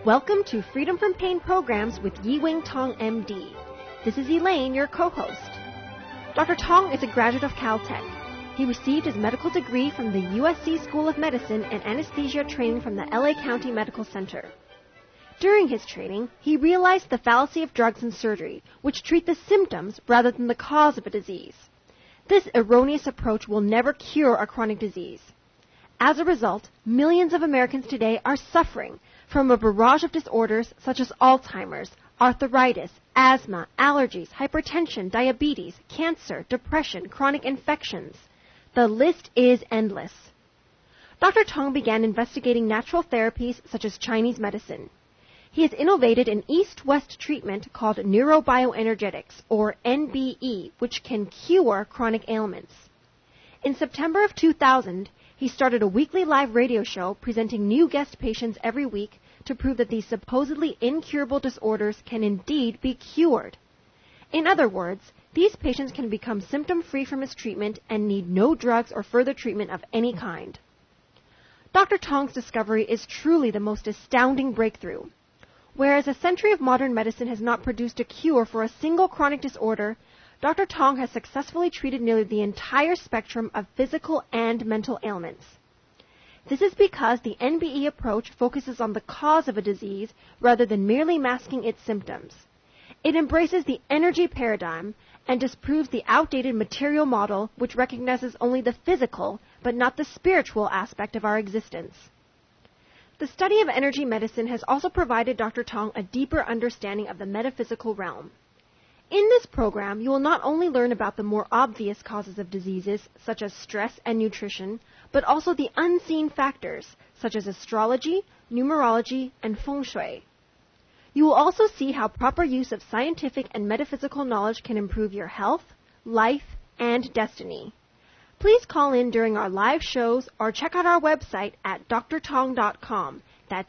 Welcome to Freedom from Pain Programs with Yi-Wing Tong, MD. This is Elaine, your co-host. Dr. Tong is a graduate of Caltech. He received his medical degree from the USC School of Medicine and anesthesia training from the LA County Medical Center. During his training, he realized the fallacy of drugs and surgery, which treat the symptoms rather than the cause of a disease. This erroneous approach will never cure a chronic disease. As a result, millions of Americans today are suffering from a barrage of disorders such as Alzheimer's, arthritis, asthma, allergies, hypertension, diabetes, cancer, depression, chronic infections. The list is endless. Dr. Tong began investigating natural therapies such as Chinese medicine. He has innovated an east-west treatment called neurobioenergetics, or NBE, which can cure chronic ailments. In September of 2000, he started a weekly live radio show presenting new guest patients every week to prove that these supposedly incurable disorders can indeed be cured. In other words, these patients can become symptom-free from his treatment and need no drugs or further treatment of any kind. Dr. Tong's discovery is truly the most astounding breakthrough. Whereas a century of modern medicine has not produced a cure for a single chronic disorder, Dr. Tong has successfully treated nearly the entire spectrum of physical and mental ailments. This is because the NBE approach focuses on the cause of a disease rather than merely masking its symptoms. It embraces the energy paradigm and disproves the outdated material model which recognizes only the physical but not the spiritual aspect of our existence. The study of energy medicine has also provided Dr. Tong a deeper understanding of the metaphysical realm. In this program, you will not only learn about the more obvious causes of diseases, such as stress and nutrition, but also the unseen factors, such as astrology, numerology, and feng shui. You will also see how proper use of scientific and metaphysical knowledge can improve your health, life, and destiny. Please call in during our live shows or check out our website at drtong.com. That's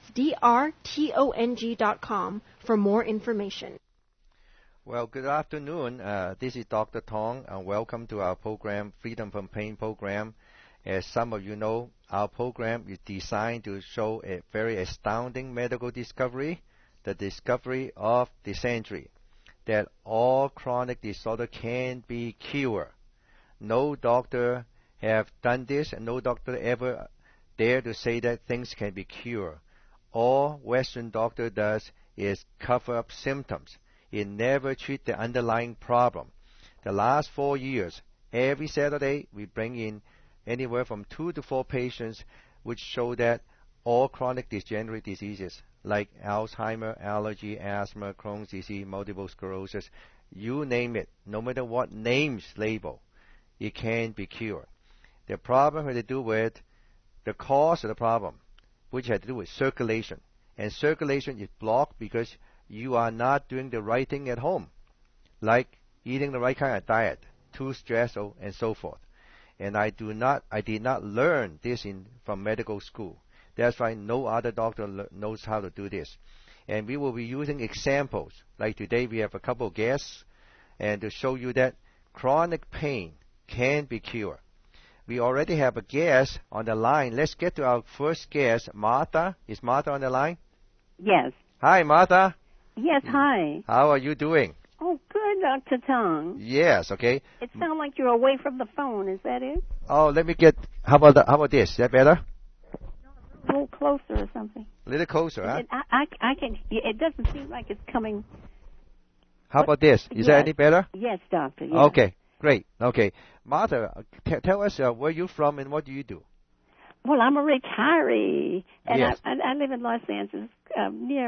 drtong.com for more information. Well, good afternoon. This is Dr. Tong, and welcome to our program, Freedom from Pain program. As some of you know, our program is designed to show a very astounding medical discovery, the discovery of the century, that all chronic disorder can be cured. No doctor have done this, and no doctor ever dare to say that things can be cured. All Western doctor does is cover up symptoms. It never treats the underlying problem. The last 4 years, every Saturday, we bring in anywhere from 2 to 4 patients which show that all chronic degenerative diseases like Alzheimer, allergy, asthma, Crohn's disease, multiple sclerosis, you name it, no matter what names label, it can be cured. The problem had to do with the cause of the problem, which had to do with circulation. And circulation is blocked because you are not doing the right thing at home, like eating the right kind of diet, too stressful, and so forth. And I did not learn this from medical school. That's why no other doctor knows how to do this. And we will be using examples. Like today, we have a couple of guests, and to show you that chronic pain can be cured. We already have a guest on the line. Let's get to our first guest, Martha. Is Martha on the line? Yes. Hi, Martha. Yes, hi. How are you doing? Oh, good, Dr. Tong. Yes, okay. It sounds like you're away from the phone. Is that it? Oh, let me get, how about this? Is that better? A little closer or something. A little closer, huh? I can, it doesn't seem like it's coming. How about this? Is that any better? Yes, Doctor. Yes. Okay, great. Okay. Martha, tell us where you're from and what do you do? Well, I'm a retiree, and yes. I live in Los Angeles, near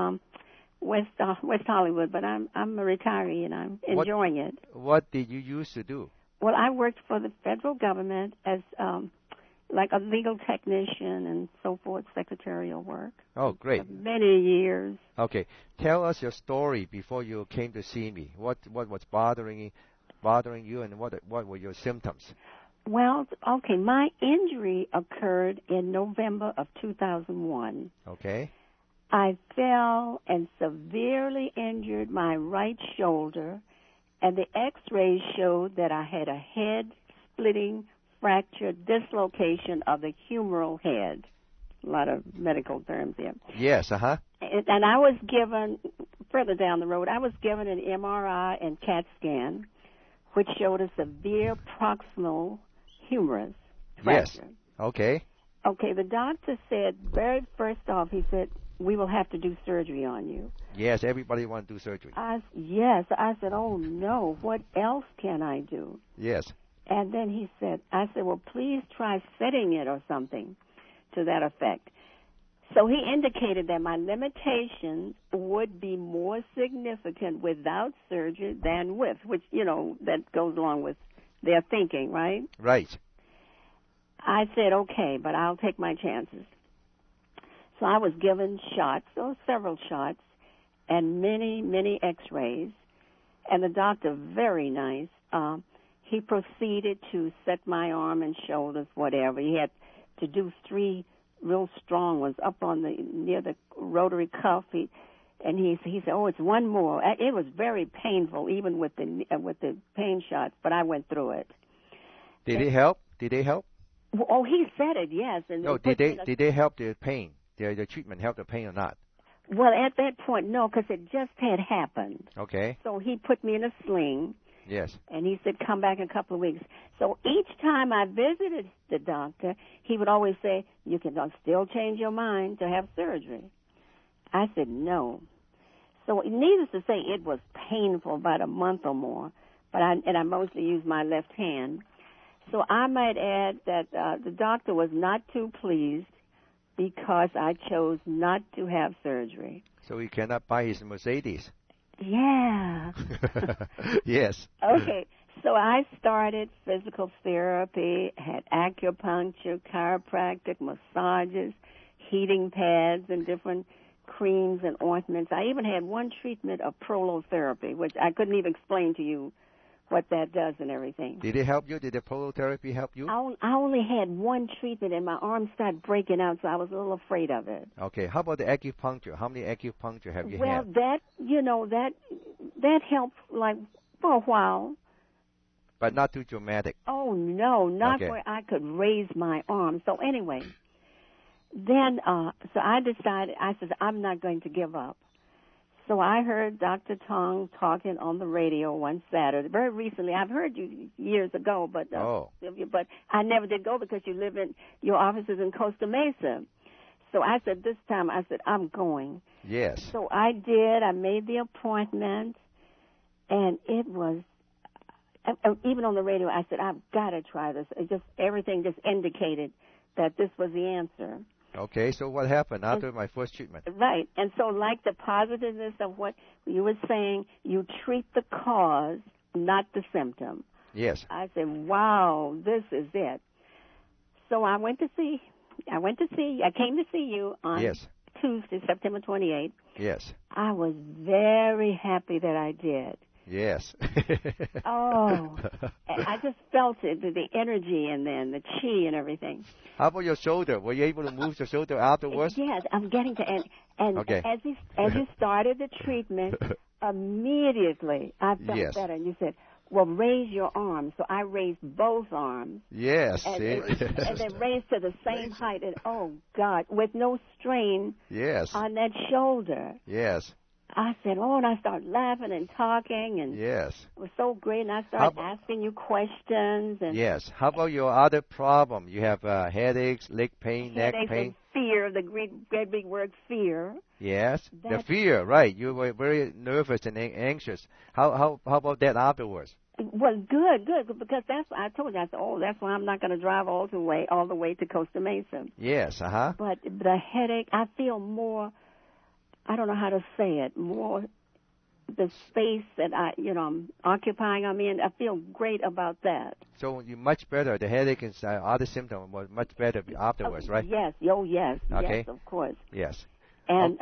West Hollywood, but I'm a retiree and I'm enjoying it. What did you used to do? Well, I worked for the federal government as like a legal technician and so forth, secretarial work. Oh, great. For many years. Okay. Tell us your story before you came to see me. What was bothering you and what were your symptoms? Well, okay, my injury occurred in November of 2001. Okay. I fell and severely injured my right shoulder, and the x-rays showed that I had a head-splitting fracture dislocation of the humeral head. A lot of medical terms here. Yes, uh-huh. And I was given, further down the road, I was given an MRI and CAT scan, which showed a severe proximal humerus fracture. Yes. Okay. Okay, the doctor said, very first off, he said, we will have to do surgery on you. Yes, everybody want to do surgery. Yes. I said, oh, no, what else can I do? Yes. And then I said, well, please try setting it or something to that effect. So he indicated that my limitations would be more significant without surgery than with, which, that goes along with their thinking, right? Right. I said, okay, but I'll take my chances. So I was given shots, several shots, and many, many x-rays. And the doctor, very nice, he proceeded to set my arm and shoulders, whatever. He had to do 3 real strong ones up on near the rotary cuff. He said, oh, it's one more. It was very painful, even with the pain shots, but I went through it. Did it help? Did they help? Oh, he said it, yes. And no, did they help the pain? The treatment help the pain or not? Well, at that point, no, because it just had happened. Okay. So he put me in a sling. Yes. And he said, come back in a couple of weeks. So each time I visited the doctor, he would always say, you can still change your mind to have surgery. I said, no. So needless to say, it was painful about a month or more, and I mostly used my left hand. So I might add that the doctor was not too pleased because I chose not to have surgery. So he cannot buy his Mercedes. Yeah. Yes. Okay. So I started physical therapy, had acupuncture, chiropractic, massages, heating pads, and different creams and ointments. I even had one treatment of prolotherapy, which I couldn't even explain to you what that does and everything. Did it help you? Did the prolotherapy help you? I only had one treatment, and my arm started breaking out, so I was a little afraid of it. Okay. How about the acupuncture? How many acupuncture have you had? Well, that helped, like, for a while. But not too dramatic. Oh, no, not okay. where I could raise my arm. So anyway, then, so I decided, I said, I'm not going to give up. So I heard Dr. Tong talking on the radio one Saturday. Very recently, I've heard you years ago, but I never did go because your office is in Costa Mesa. So I said, this time, I'm going. Yes. So I did. I made the appointment, and it was, even on the radio, I said, I've got to try this. Everything just indicated that this was the answer. Okay, so what happened after my first treatment? Right, and so like the positiveness of what you were saying, you treat the cause, not the symptom. Yes. I said, wow, this is it. So I came to see you on Tuesday, September 28th. Yes. I was very happy that I did. Yes. Oh, I just felt it, the energy and then the chi and everything. How about your shoulder? Were you able to move your shoulder afterwards? Yes, I'm getting to, and okay. as you started the treatment, immediately I felt better. And you said, well, raise your arms. So I raised both arms. Yes. And they raised to the same height. And, oh, God, with no strain on that shoulder. Yes. I said, oh, and I started laughing and talking, and yes, it was so great. And I started asking you questions. And yes. How about your other problem? You have headaches, leg pain, neck pain. And fear, the great big word, fear. Yes, the fear, right. You were very nervous and anxious. How about that afterwards? Well, good, because I told you, I said, oh, that's why I'm not going to drive all the way to Costa Mesa. Yes, But the headache, I feel more, I don't know how to say it, more the space that I'm occupying. I mean, I feel great about that. So you're much better. The headache and other symptoms was much better afterwards, right? Yes. Oh, yes. Okay. Yes, of course. Yes. And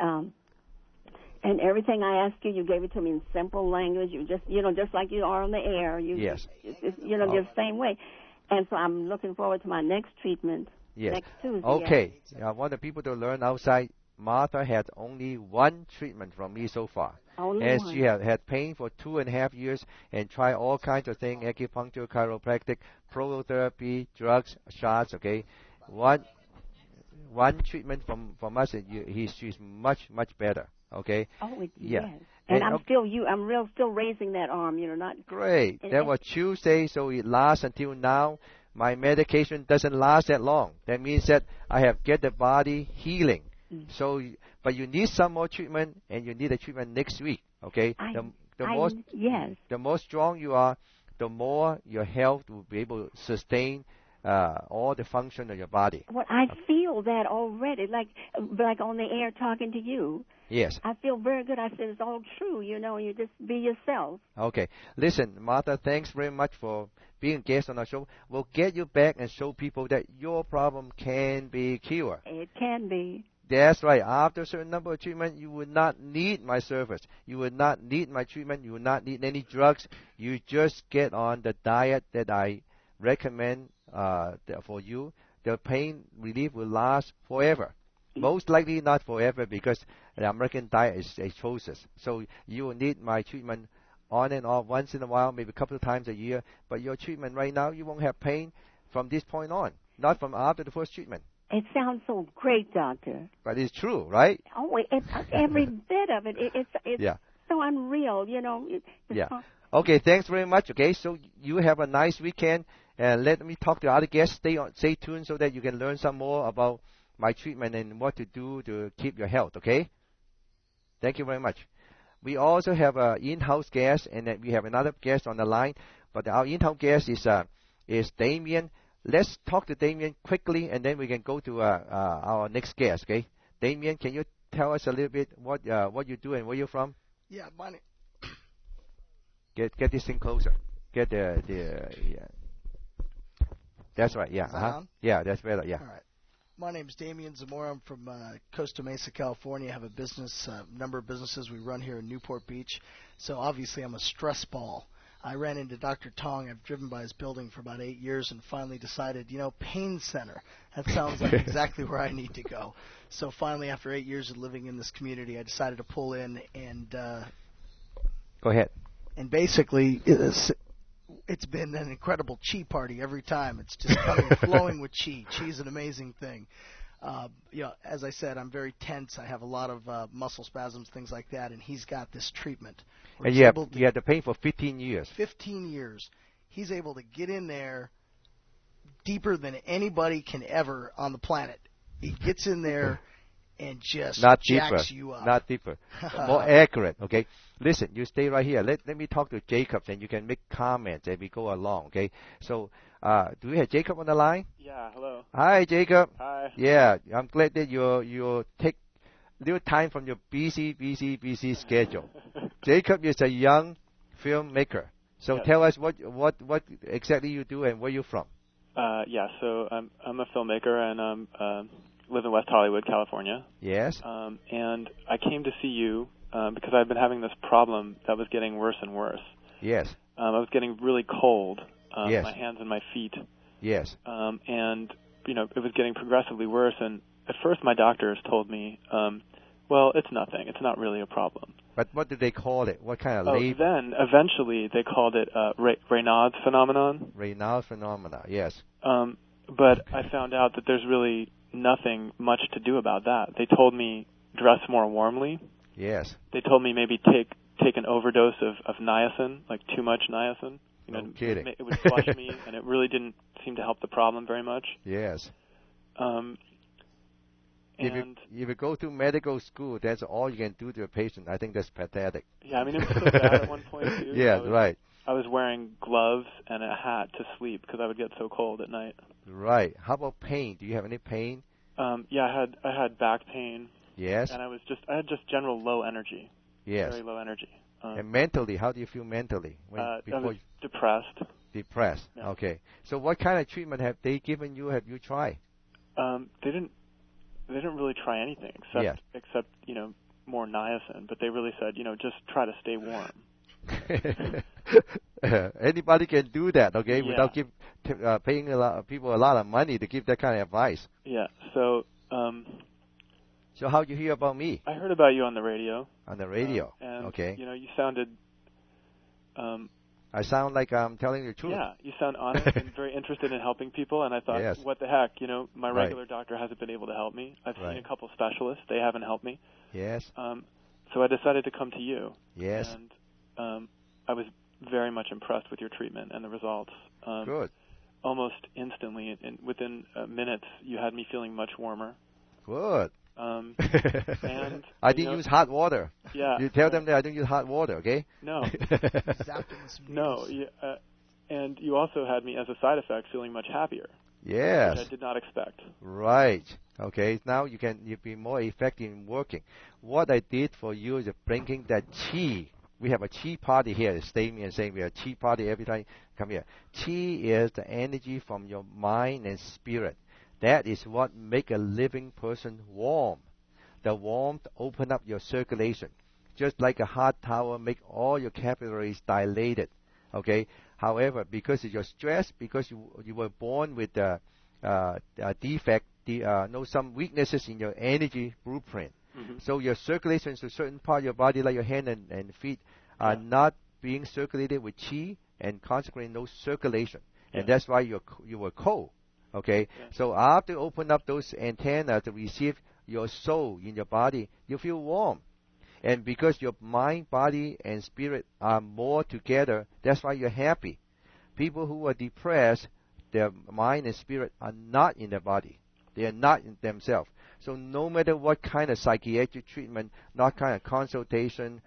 and everything I asked you, you gave it to me in simple language. You just like you are on the air. Yes. Just the same way. And so I'm looking forward to my next treatment next Tuesday. Okay. I want the people to learn outside. Martha had only one treatment from me so far. Only one. She had pain for 2.5 years and tried all kinds of things, acupuncture, chiropractic, prolotherapy, drugs, shots, okay. one treatment from us, and she's much better. Okay. Oh, Yeah. yes. And I'm okay. still raising that arm. Not Great. That was Tuesday, so it lasts until now. My medication doesn't last that long. That means that I have get the body healing. So, but you need some more treatment, and you need a treatment next week. Okay. The more strong you are, the more your health will be able to sustain all the function of your body. Well, I feel that already, like on the air talking to you. Yes. I feel very good. I said it's all true, you just be yourself. Okay. Listen, Martha, thanks very much for being a guest on our show. We'll get you back and show people that your problem can be cured. It can be. That's right. After a certain number of treatment, you would not need my service. You would not need my treatment. You would not need any drugs. You just get on the diet that I recommend for you. The pain relief will last forever. Most likely not forever because the American diet is atrocious. So you will need my treatment on and off once in a while, maybe a couple of times a year. But your treatment right now, you won't have pain from this point on, not from after the first treatment. It sounds so great, doctor. But it's true, right? Oh, every bit of it. It's yeah. so unreal, Yeah. Okay, thanks very much. Okay, so you have a nice weekend. And let me talk to other guests. Stay tuned so that you can learn some more about my treatment and what to do to keep your health, okay? Thank you very much. We also have an in-house guest, and then we have another guest on the line. But our in-house guest is Damien. Let's talk to Damien quickly, and then we can go to our next guest, okay? Damien, can you tell us a little bit what you do and where you're from? Yeah, my name. Get this thing closer. Get the yeah. That's right. Yeah. Yeah, that's better. Yeah. All right. My name is Damien Zamora. I'm from Costa Mesa, California. I have a business, number of businesses we run here in Newport Beach. So obviously I'm a stress ball. I ran into Dr. Tong. I've driven by his building for about 8 years and finally decided, pain center. That sounds like exactly where I need to go. So finally, after 8 years of living in this community, I decided to pull in and go ahead. And basically, it's been an incredible chi party every time. It's just flowing with chi. Chi is an amazing thing. As I said, I'm very tense. I have a lot of muscle spasms, things like that, and he's got this treatment. And you had the pain for 15 years. 15 years. He's able to get in there deeper than anybody can ever on the planet. He gets in there and just jacks you up. Not deeper. More accurate, okay? Listen, you stay right here. Let me talk to Jacob, and you can make comments as we go along, okay? So, do we have Jacob on the line? Yeah, hello. Hi, Jacob. Hi. Yeah, I'm glad that you take little time from your busy schedule. Jacob is a young filmmaker. So tell us what exactly you do and where you're from. So I'm a filmmaker and live in West Hollywood, California. Yes. And I came to see you because I've been having this problem that was getting worse and worse. Yes. I was getting really cold. Yes. My hands and my feet. Yes. And it was getting progressively worse. And at first, my doctors told me, well, it's nothing. It's not really a problem. But what did they call it? What kind of label? Then eventually they called it Raynaud's phenomenon. Raynaud's phenomenon. Yes. But I found out that there's really nothing much to do about that. They told me dress more warmly. Yes. They told me maybe take an overdose of niacin, like too much niacin. No kidding. It would flush me, and it really didn't seem to help the problem very much. Yes. If you go to medical school, that's all you can do to a patient. I think that's pathetic. Yeah, I mean, it was so bad at one point, too. Yeah, right. I was wearing gloves and a hat to sleep because I would get so cold at night. Right. How about pain? Do you have any pain? I had back pain. Yes. And I had just general low energy. Yes. Very low energy. And mentally, how do you feel mentally? I was depressed. Depressed. Yeah. Okay. So what kind of treatment have they given you? Have you tried? They didn't really try anything except more niacin. But they really said just try to stay warm. Anybody can do that, okay? Yeah. Without paying people a lot of money to give that kind of advice. Yeah. So. So how'd you hear about me? I heard about you on the radio. On the radio. And, okay. You sounded I sound like I'm telling the truth. Yeah, you sound honest and very interested in helping people, and I thought, yes. What the heck, my regular doctor hasn't been able to help me. I've seen a couple specialists. They haven't helped me. Yes. So I decided to come to you. Yes. And I was very much impressed with your treatment and the results. Good. Almost instantly, within minutes, you had me feeling much warmer. Good. And I didn't use hot water. Yeah. You tell them that I don't use hot water, okay? No. No. And you also had me, as a side effect, feeling much happier. Yes. Which I did not expect. Right. Okay. Now you be more effective in working. What I did for you is bringing that chi. We have a chi party here. It's Damien saying we have a chi party every time you come here. Chi is the energy from your mind and spirit. That is what make a living person warm. The warmth open up your circulation. Just like a hot towel make all your capillaries dilated. Okay. However, because of your stress, because you were born with a defect, some weaknesses in your energy blueprint. Mm-hmm. So your circulation to a certain part of your body, like your hand and feet, are not being circulated with chi, and consequently no circulation. And that's why you were cold. Okay? Yeah. So after you open up those antennas to receive your soul in your body, you feel warm. And because your mind, body, and spirit are more together, that's why you're happy. People who are depressed, their mind and spirit are not in their body. They are not in themselves. So no matter what kind of psychiatric treatment, what kind of consultation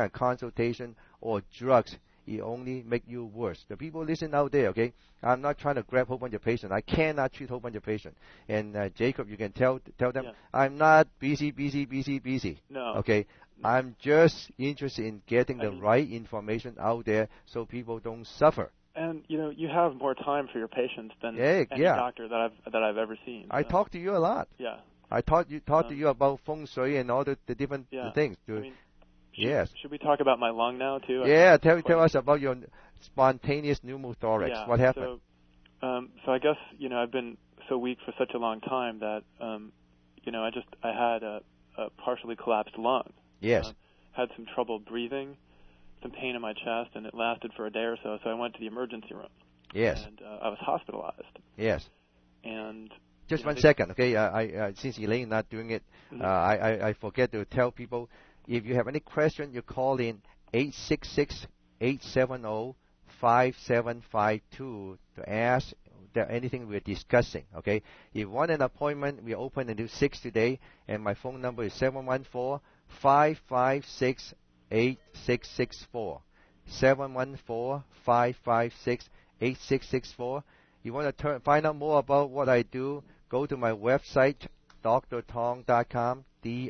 or drugs, it only make you worse. The people listen out there, okay? I'm not trying to grab a whole bunch of patients. I cannot treat a whole bunch of patients. And Jacob, you can tell them, I'm not busy. No. Okay? I'm just interested in getting the right information out there so people don't suffer. And you have more time for your patients than any doctor that I've ever seen. I talk to you a lot. Yeah. I talk to you about feng shui and all the different things. Should we talk about my lung now too? Yeah, tell us about your spontaneous pneumothorax. Yeah, what happened? So I guess I've been so weak for such a long time that I had a partially collapsed lung. Yes. Had some trouble breathing, some pain in my chest, and it lasted for a day or so. So I went to the emergency room. Yes. And I was hospitalized. Yes. And just 1 second, okay? I since Elaine not doing it, I forget to tell people, if you have any question, you call in 866-870-5752 to ask anything we're discussing, okay? If you want an appointment, we're open until 6 today, and my phone number is 714-556-8664. 714-556-8664. You want to find out more about what I do, go to my website, drtong.com,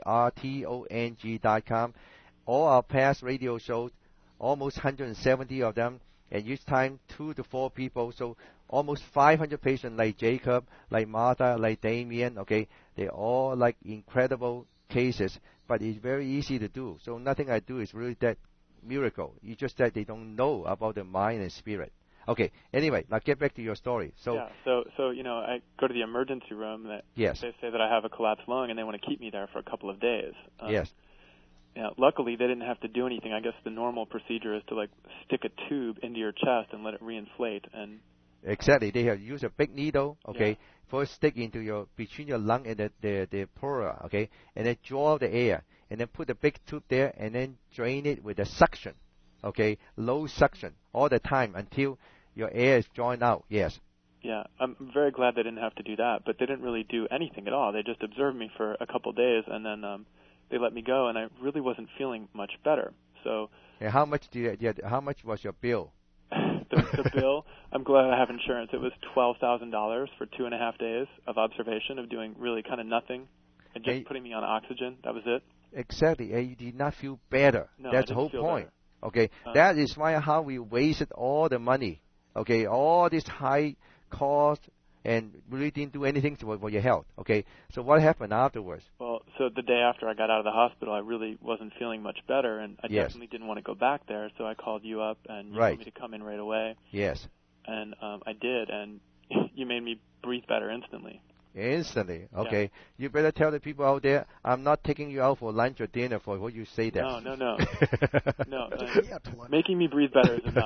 drtong.com. All our past radio shows, almost 170 of them, and each time 2 to 4 people, so almost 500 patients like Jacob, like Martha, like Damien, okay? They're all like incredible cases, but it's very easy to do. So nothing I do is really that miracle. It's just that they don't know about the mind and spirit. Okay. Anyway, now get back to your story. So I go to the emergency room. They say that I have a collapsed lung, and they want to keep me there for a couple of days. Yes. Luckily, they didn't have to do anything. I guess the normal procedure is to stick a tube into your chest and let it reinflate. And exactly, they have used a big needle. Okay, first stick into between your lung and the pleura. Okay, and then draw the air, and then put the big tube there, and then drain it with a suction. Okay, low suction all the time until your air is drawn out. Yes. Yeah, I'm very glad they didn't have to do that, but they didn't really do anything at all. They just observed me for a couple of days, and then they let me go, and I really wasn't feeling much better. So. And how much how much was your bill? the bill. I'm glad I have insurance. It was $12,000 for 2.5 days of observation of doing really kind of nothing, and just putting me on oxygen. That was it. Exactly, and you did not feel better. No, that's the whole point. Better. Okay, that is why how we wasted all the money. Okay, all this high cost and really didn't do anything for your health. Okay, so what happened afterwards? Well, so the day after I got out of the hospital, I really wasn't feeling much better, and I definitely didn't want to go back there. So I called you up, and you told me to come in right away. Yes. And I did, and you made me breathe better instantly. Instantly, okay. Yeah. You better tell the people out there, I'm not taking you out for lunch or dinner for what you say that. No. No, making me breathe better is enough.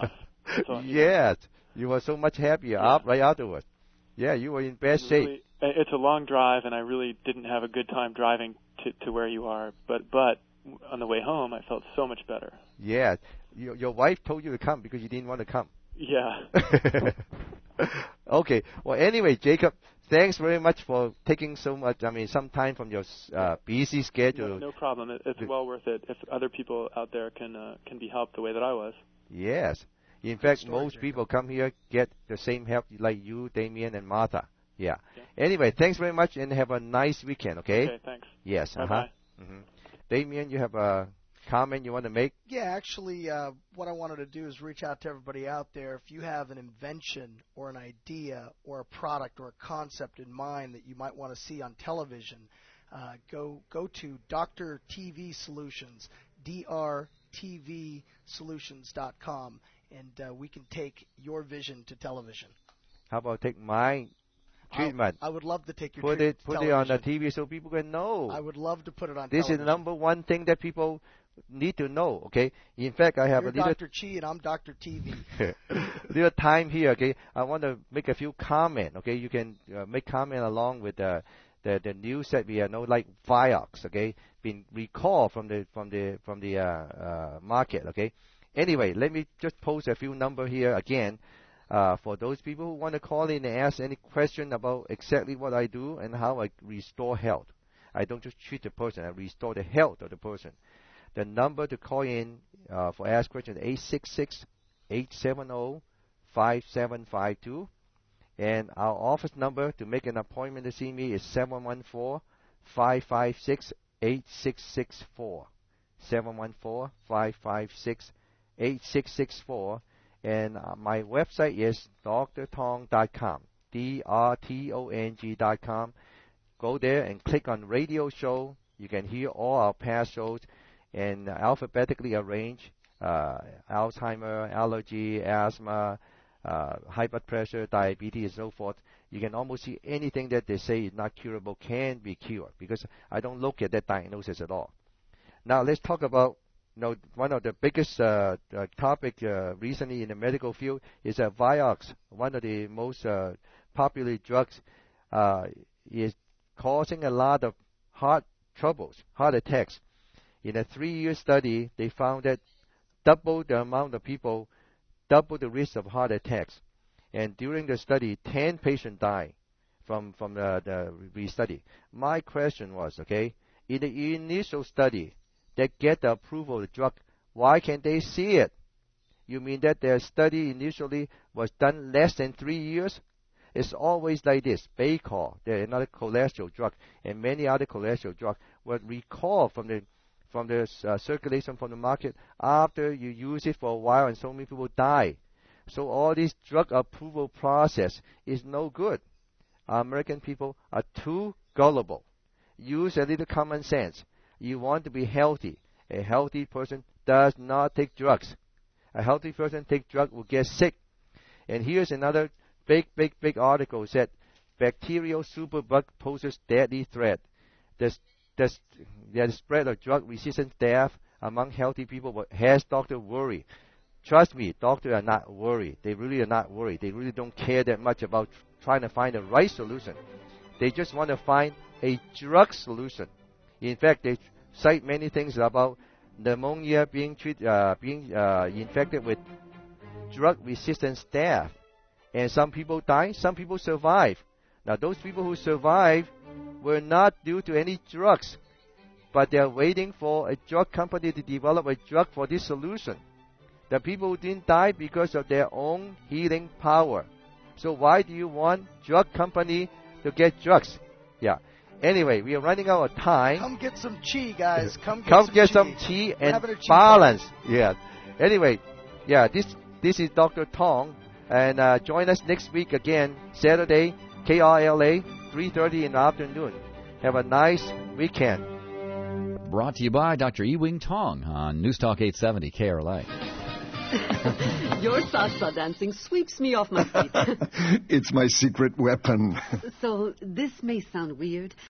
So, yes, you were so much happier right afterwards. Yeah, you were in best shape. Really, it's a long drive, and I really didn't have a good time driving to where you are. But on the way home, I felt so much better. Yeah, your wife told you to come because you didn't want to come. Yeah. Okay. Well, anyway, Jacob, thanks very much for taking some time from your busy schedule. No problem. It's well worth it if other people out there can be helped the way that I was. Yes. In fact, most people come here get the same help like you, Damien, and Martha. Yeah. Anyway, thanks very much and have a nice weekend, okay? Okay, thanks. Yes. Bye-bye. Mm-hmm. Damien, you have a comment you want to make? Yeah, actually, what I wanted to do is reach out to everybody out there. If you have an invention or an idea or a product or a concept in mind that you might want to see on television, go to Dr. TV Solutions, drtvsolutions.com, and we can take your vision to television. How about take my treatment? I would love to take your treatment to television. Put it on the TV so people can know. I would love to put it on television. This is the number one thing that people need to know, okay? In fact, I have You're a little... Dr. Chi and I'm Dr. TV. Little time here, okay? I want to make a few comments, okay? You can make comment along with the news that we know, like Vioxx, okay? Been recalled from the market, okay? Anyway, let me just post a few numbers here again for those people who want to call in and ask any question about exactly what I do and how I restore health. I don't just treat the person, I restore the health of the person. The number to call in for ask questions is 866-870-5752. And our office number to make an appointment to see me is 714-556-8664. 714-556-8664. And my website is drtong.com, drtong.com. Go there and click on radio show. You can hear all our past shows and alphabetically arranged, Alzheimer, allergy, asthma, high blood pressure, diabetes, and so forth. You can almost see anything that they say is not curable can be cured because I don't look at that diagnosis at all. Now let's talk about one of the biggest topic recently in the medical field is Vioxx. One of the most popular drugs is causing a lot of heart troubles, heart attacks. In a 3-year study, they found that double the amount of people, double the risk of heart attacks. And during the study, 10 patients died from the re-study. My question was, okay, in the initial study that get the approval of the drug, why can't they see it? You mean that their study initially was done less than 3 years? It's always like this. Baycol, another cholesterol drug, and many other cholesterol drugs were recalled from the circulation from the market after you use it for a while, and so many people die. So all this drug approval process is no good. American people are too gullible. Use a little common sense. You want to be healthy. A healthy person does not take drugs. A healthy person take drugs will get sick. And here's another big article said bacterial superbug poses deadly threat. The spread of drug-resistant death among healthy people has doctors worried. Trust me, doctors are not worried. They really are not worried. They really don't care that much about trying to find the right solution. They just want to find a drug solution. In fact, they cite many things about pneumonia being infected with drug-resistant staph. And some people die, some people survive. Now, those people who survive were not due to any drugs, but they are waiting for a drug company to develop a drug for this solution. The people who didn't die because of their own healing power. So why do you want drug company to get drugs? Yeah. Anyway, we are running out of time. Come get some chi, guys. Come get some chi and balance. Yeah. Anyway, yeah. This is Dr. Tong, and join us next week again, Saturday, KRLA, 3:30 in the afternoon. Have a nice weekend. Brought to you by Dr. Ewing Tong on News Talk 870 KRLA. Your salsa dancing sweeps me off my feet. It's my secret weapon. So this may sound weird,